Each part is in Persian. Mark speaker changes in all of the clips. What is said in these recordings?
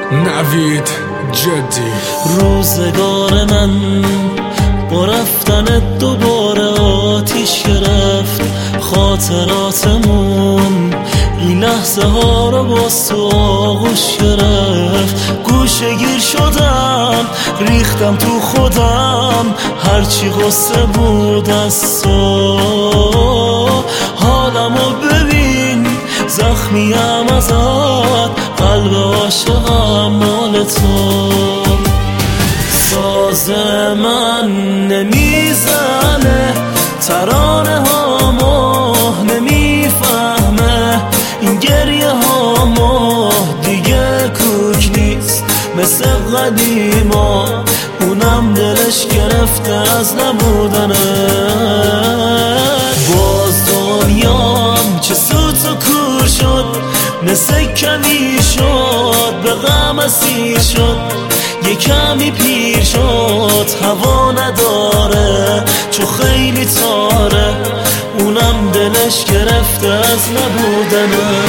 Speaker 1: نوید جدی.
Speaker 2: روزگار من با رفتن دوباره آتیش گرفت، خاطراتمون این لحظه ها رو باز تو آغوش گرفت. گوشه گیر شدم، ریختم تو خودم، هرچی غصه بود از تو. حالمو ببین، زخمیم ازت، قلب عاشقم مال تو. ساز من نمیزنه، ترانه هامو نمیفهمه، این گریه هامو دیگه کوک نیست مثل قدیما. اونم دلش گرفته از نبودنه. باز دنیام چه سوت و کور شد، مثل کمی شد به غم اسیر شد. یه کمی پیر شد، هوا نداره چو خیلی تاره. اونم دلش گرفته از نبودنه.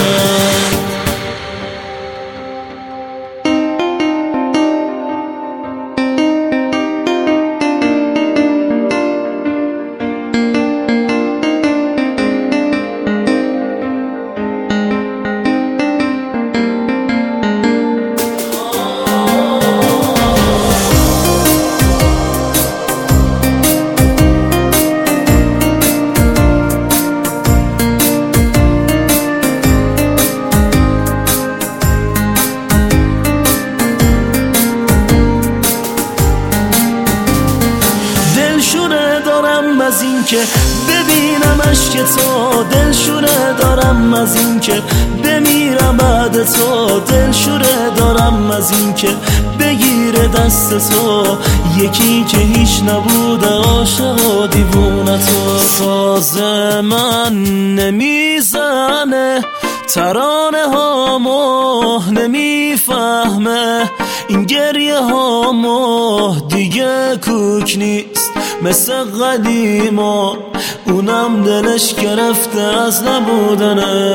Speaker 2: از این که ببینم عشق تو، دلشوره دارم از این که بمیرم بعد تو. دلشوره دارم از این که بگیره دست تو، یکی که هیچ نبوده عاشق و دیوونه تو. ساز من نمیزنه، ترانه هامو نمیفهمه، این گریه هامو دیگه کوک نیست مثل قدیما. اونم دلش گرفته از نبودنه.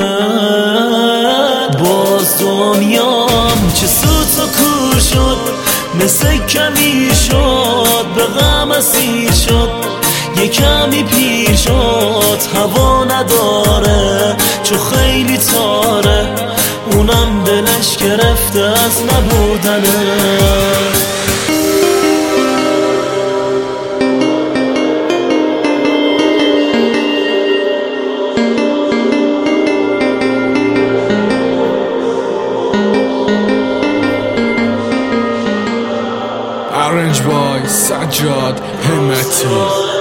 Speaker 2: باز دنیام چه سوت و کور شد، مثل کمی شد به غم اسیر شد. یه کمی پیر شد، هوا نداره چو خیلی تاره. اونم دلش گرفته از نبودنه.
Speaker 1: Arranged by سجاد همتی.